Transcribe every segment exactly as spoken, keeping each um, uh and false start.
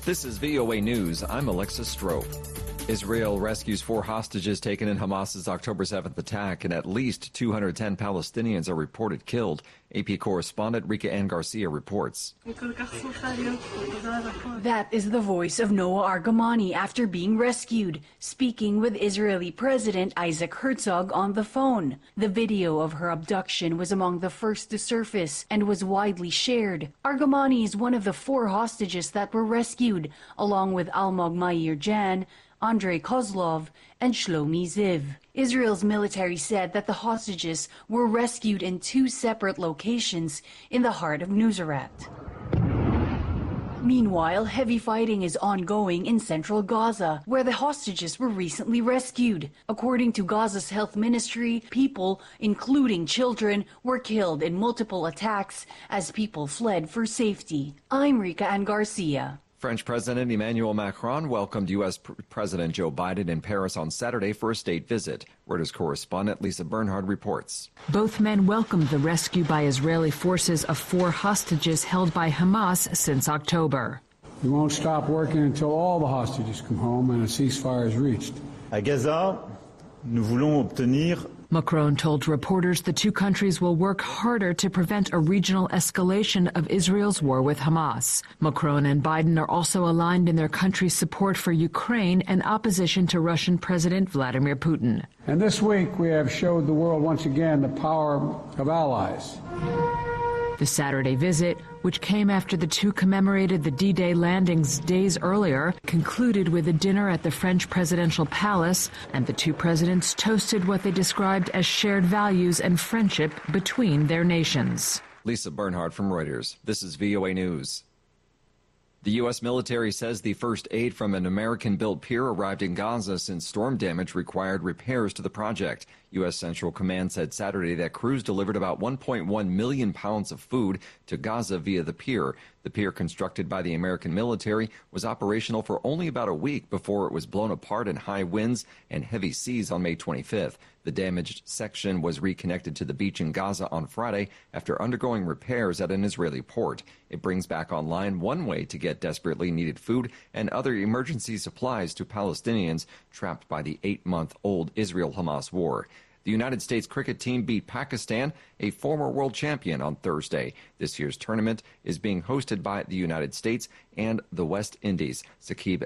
This is V O A News. I'm Alexis Strope. Israel rescues four hostages taken in Hamas's October seventh attack, and at least two hundred ten Palestinians are reported killed. A P correspondent Rika Ann Garcia reports. That is the voice of Noah Argamani after being rescued, speaking with Israeli President Isaac Herzog on the phone. The video of her abduction was among the first to surface and was widely shared. Argamani is one of the four hostages that were rescued, along with Almog Meir Jan, Andrei Kozlov, and Shlomi Ziv. Israel's military said that the hostages were rescued in two separate locations in the heart of Nuseirat. Meanwhile, heavy fighting is ongoing in central Gaza, where the hostages were recently rescued. According to Gaza's health ministry, people, including children, were killed in multiple attacks as people fled for safety. I'm Rika Ann Garcia. French President Emmanuel Macron welcomed U S President Joe Biden in Paris on Saturday for a state visit. Reuters correspondent Lisa Bernhard reports. Both men welcomed the rescue by Israeli forces of four hostages held by Hamas since October. We won't stop working until all the hostages come home and a ceasefire is reached. À Gaza, nous voulons obtenir. Macron told reporters the two countries will work harder to prevent a regional escalation of Israel's war with Hamas. Macron and Biden are also aligned in their country's support for Ukraine and opposition to Russian President Vladimir Putin. And this week we have showed the world once again the power of allies. The Saturday visit, which came after the two commemorated the D-Day landings days earlier, concluded with a dinner at the French presidential palace, and the two presidents toasted what they described as shared values and friendship between their nations. Lisa Bernhard from Reuters. This is V O A News. The U S military says the first aid from an American-built pier arrived in Gaza since storm damage required repairs to the project. U S Central Command said Saturday that crews delivered about one point one million pounds of food to Gaza via the pier. The pier, constructed by the American military, was operational for only about a week before it was blown apart in high winds and heavy seas on May twenty-fifth. The damaged section was reconnected to the beach in Gaza on Friday after undergoing repairs at an Israeli port. It brings back online one way to get desperately needed food and other emergency supplies to Palestinians trapped by the eight-month-old Israel-Hamas war. The United States cricket team beat Pakistan, a former world champion, on Thursday. This year's tournament is being hosted by the United States and the West Indies. Saqib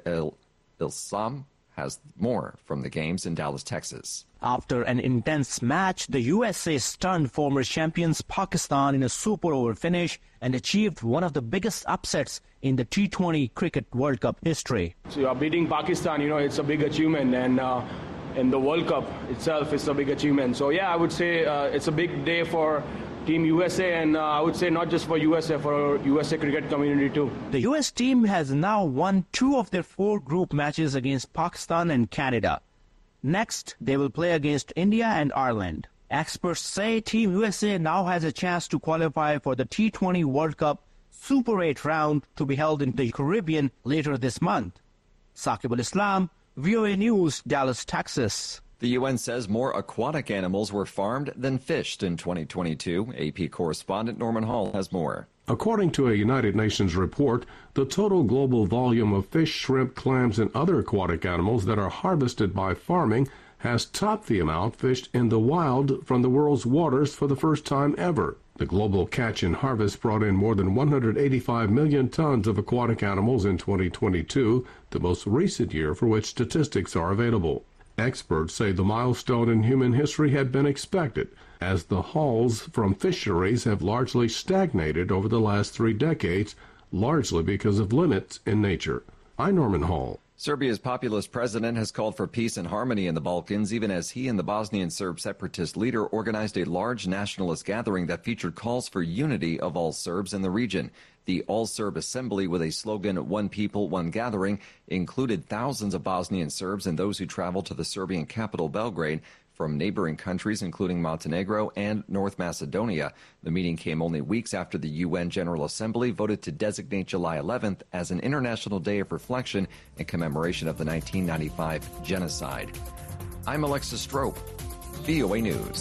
El-Ilsam has more from the games in Dallas, Texas. After an intense match, the U S A stunned former champions Pakistan in a super over finish and achieved one of the biggest upsets in the T twenty Cricket World Cup history. So you are beating Pakistan, you know, it's a big achievement, and uh, in the World Cup itself is a big achievement. So yeah, I would say uh, it's a big day for Team U S A, and uh, I would say not just for U S A, for U S A cricket community too. The U S team has now won two of their four group matches against Pakistan and Canada. Next, they will play against India and Ireland. Experts say Team U S A now has a chance to qualify for the T twenty World Cup Super eight round to be held in the Caribbean later this month. Saqib Al-Islam, V O A News, Dallas, Texas. The U N says more aquatic animals were farmed than fished in twenty twenty-two. A P correspondent Norman Hall has more. According to a United Nations report, the total global volume of fish, shrimp, clams, and other aquatic animals that are harvested by farming has topped the amount fished in the wild from the world's waters for the first time ever. The global catch and harvest brought in more than one hundred eighty-five million tons of aquatic animals in twenty twenty-two, the most recent year for which statistics are available. Experts say the milestone in human history had been expected, as the hauls from fisheries have largely stagnated over the last three decades, largely because of limits in nature. I'm Norman Hall. Serbia's populist president has called for peace and harmony in the Balkans, even as he and the Bosnian Serb separatist leader organized a large nationalist gathering that featured calls for unity of all Serbs in the region. The All-Serb Assembly, with a slogan, One People, One Gathering, included thousands of Bosnian Serbs and those who traveled to the Serbian capital, Belgrade, from neighboring countries, including Montenegro and North Macedonia. The meeting came only weeks after the U N General Assembly voted to designate July eleventh as an International Day of Reflection in commemoration of the nineteen ninety-five genocide. I'm Alexis Strope, V O A News.